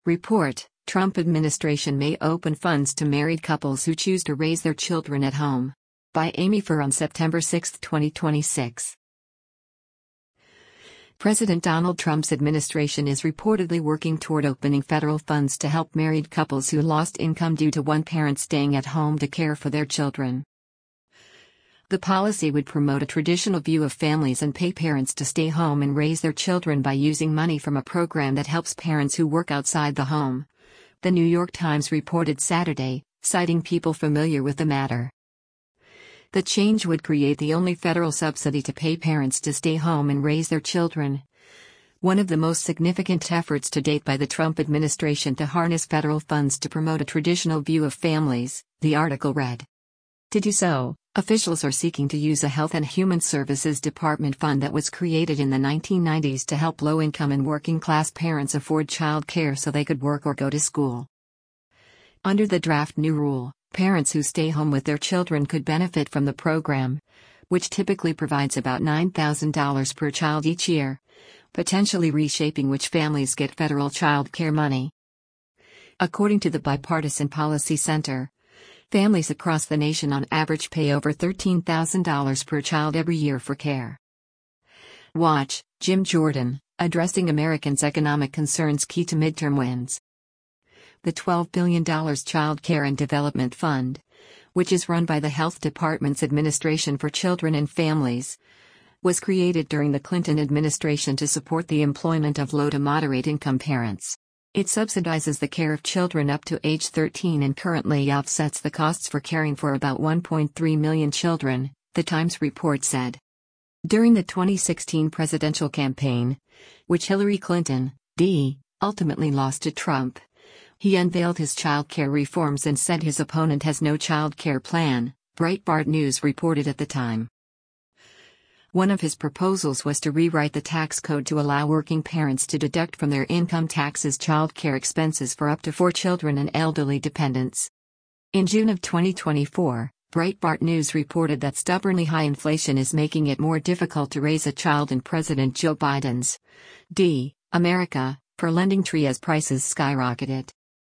Report: Trump administration may open funds to married couples who choose to raise their children at home. By Amy Furr on September 6, 2026. President Donald Trump's administration is reportedly working toward opening federal funds to help married couples who lost income due to one parent staying at home to care for their children. The policy would promote a traditional view of families and pay parents to stay home and raise their children by using money from a program that helps parents who work outside the home. The New York Times reported Saturday, citing people familiar with the matter. The change would create the only federal subsidy to pay parents to stay home and raise their children. One of the most significant efforts to date by the Trump administration to harness federal funds to promote a traditional view of families, the article read. To do so, officials are seeking to use a Health and Human Services Department fund that was created in the 1990s to help low-income and working-class parents afford child care so they could work or go to school. Under the draft new rule, parents who stay home with their children could benefit from the program, which typically provides about $9,000 per child each year, potentially reshaping which families get federal child care money. According to the Bipartisan Policy Center, families across the nation on average pay over $13,000 per child every year for care. Watch: Jim Jordan, Addressing Americans' Economic Concerns Key to Midterm Wins. The $12 billion Child Care and Development Fund, which is run by the Health Department's Administration for Children and Families, was created during the Clinton administration to support the employment of low to moderate income parents. It subsidizes the care of children up to age 13 and currently offsets the costs for caring for about 1.3 million children, the Times report said. During the 2016 presidential campaign, which Hillary Clinton, D., ultimately lost to Trump, he unveiled his child care reforms and said his opponent has no child care plan, Breitbart News reported at the time. One of his proposals was to rewrite the tax code to allow working parents to deduct from their income taxes child care expenses for up to 4 children and elderly dependents. In June of 2024, Breitbart News reported that stubbornly high inflation is making it more difficult to raise a child in President Joe Biden's America for lending tree as prices skyrocketed.